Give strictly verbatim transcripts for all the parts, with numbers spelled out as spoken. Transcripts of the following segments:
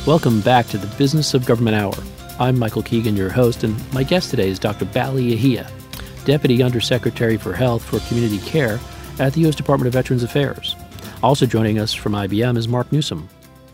Welcome back to the Business of Government Hour. I'm Michael Keegan, your host, and my guest today is Doctor Bally Yahia, Deputy Undersecretary for Health for Community Care at the U S Department of Veterans Affairs. Also joining us from I B M is Mark Newsom.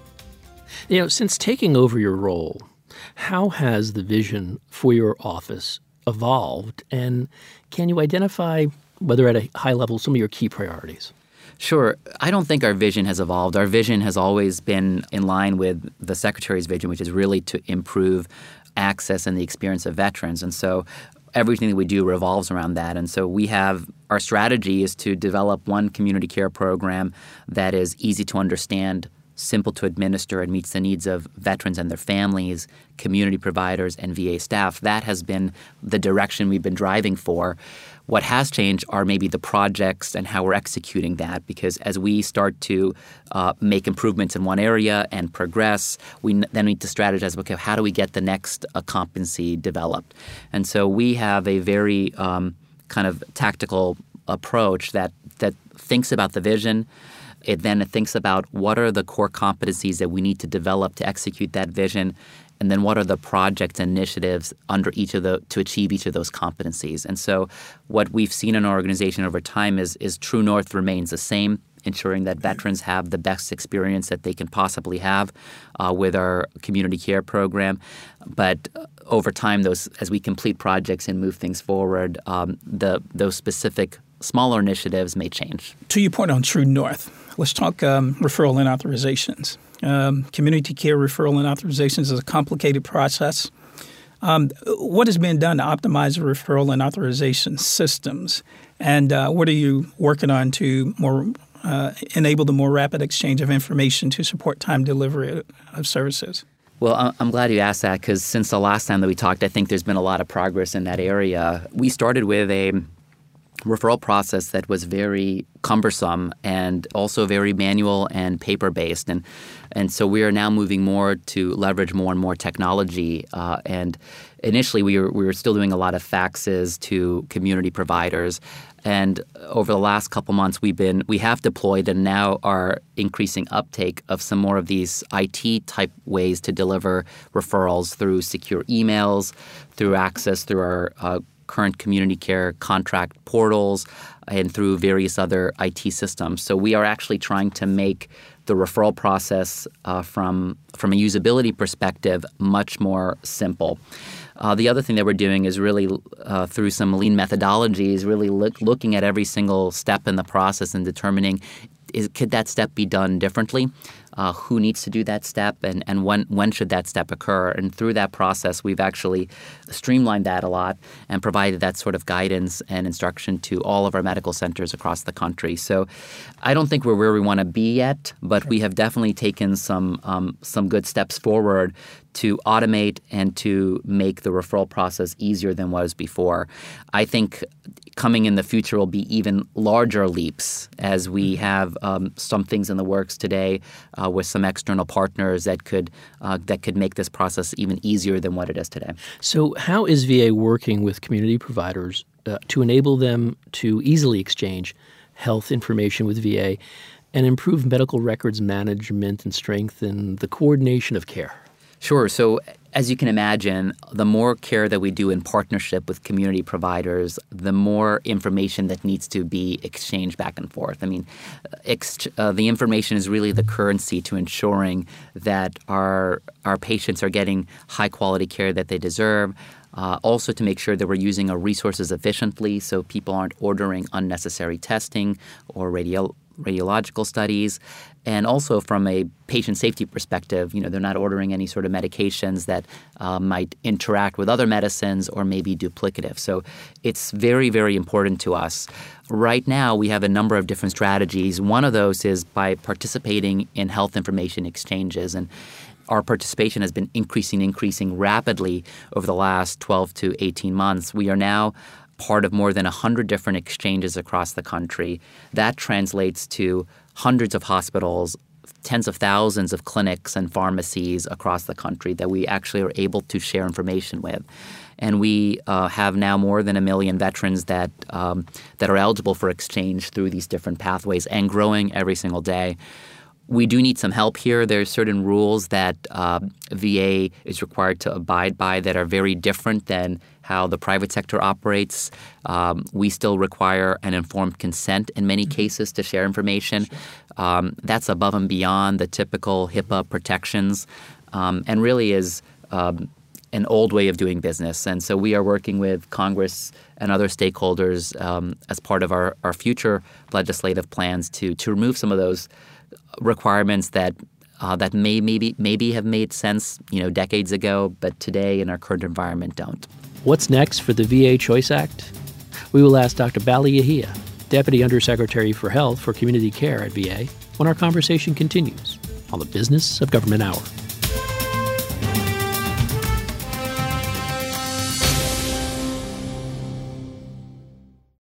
You know, since taking over your role, how has the vision for your office evolved, and can you identify, whether at a high level, some of your key priorities? Sure. I don't think our vision has evolved. Our vision has always been in line with the Secretary's vision, which is really to improve access and the experience of veterans. And so everything that we do revolves around that. And so we have our strategy is to develop one community care program that is easy to understand, simple to administer, and meets the needs of veterans and their families, community providers, and V A staff. That has been the direction we've been driving for. What has changed are maybe the projects and how we're executing that, because as we start to uh, make improvements in one area and progress, we n- then need to strategize, okay, how do we get the next uh, competency developed? And so we have a very um, kind of tactical approach that that thinks about the vision. It then thinks about what are the core competencies that we need to develop to execute that vision, and then what are the projects and initiatives under each of the to achieve each of those competencies. And so what we've seen in our organization over time is is True North remains the same, ensuring that veterans have the best experience that they can possibly have uh, with our community care program. But uh, over time, those as we complete projects and move things forward, um, the those specific smaller initiatives may change. To your point on True North, let's talk um, referral and authorizations. Um, community care referral and authorizations is a complicated process. Um, what is being done to optimize the referral and authorization systems? And uh, what are you working on to more uh, enable the more rapid exchange of information to support time delivery of services? Well, I'm glad you asked that, because since the last time that we talked, I think there's been a lot of progress in that area. We started with a referral process that was very cumbersome and also very manual and paper-based. And and so we are now moving more to leverage more and more technology. Uh, and initially, we were, we were still doing a lot of faxes to community providers. And over the last couple months, we've been we have deployed and now are increasing uptake of some more of these I T-type ways to deliver referrals through secure emails, through access through our uh, current community care contract portals, and through various other I T systems. So we are actually trying to make the referral process uh, from from a usability perspective much more simple. Uh, the other thing that we're doing is really uh, through some lean methodologies, really look, looking at every single step in the process and determining is, could that step be done differently? Uh, who needs to do that step, and, and when when should that step occur? And through that process, we've actually streamlined that a lot and provided that sort of guidance and instruction to all of our medical centers across the country. So I don't think we're where we want to be yet, but we have definitely taken some um, some good steps forward to automate and to make the referral process easier than was before. I think coming in the future will be even larger leaps as we have um, some things in the works today uh, with some external partners that could uh, that could make this process even easier than what it is today. So how is V A working with community providers uh, to enable them to easily exchange health information with V A and improve medical records management and strengthen the coordination of care? Sure. So as you can imagine, the more care that we do in partnership with community providers, the more information that needs to be exchanged back and forth. I mean, ex- uh, the information is really the currency to ensuring that our our patients are getting high-quality care that they deserve. Uh, also to make sure that we're using our resources efficiently so people aren't ordering unnecessary testing or radio. radiological studies, and also from a patient safety perspective, you know, they're not ordering any sort of medications that uh, might interact with other medicines or may be duplicative. So it's very, very important to us. Right now, we have a number of different strategies. One of those is by participating in health information exchanges, and our participation has been increasing, increasing rapidly over the last twelve to eighteen months. We are now part of more than one hundred different exchanges across the country. That translates to hundreds of hospitals, tens of thousands of clinics and pharmacies across the country that we actually are able to share information with. And we uh, have now more than a million veterans that um, that are eligible for exchange through these different pathways and growing every single day. we do need some help here. There are certain rules that uh, V A is required to abide by that are very different than how the private sector operates. Um, we still require an informed consent in many cases to share information. Um, that's above and beyond the typical HIPAA protections, um, and really is um, an old way of doing business. And so we are working with Congress and other stakeholders um, as part of our, our future legislative plans to to remove some of those requirements that uh, that may maybe maybe have made sense, you know, decades ago, but today in our current environment don't. What's next for the V A Choice Act? We will ask Doctor Bally Yehia, Deputy Undersecretary for Health for Community Care at V A, when our conversation continues on the Business of Government Hour.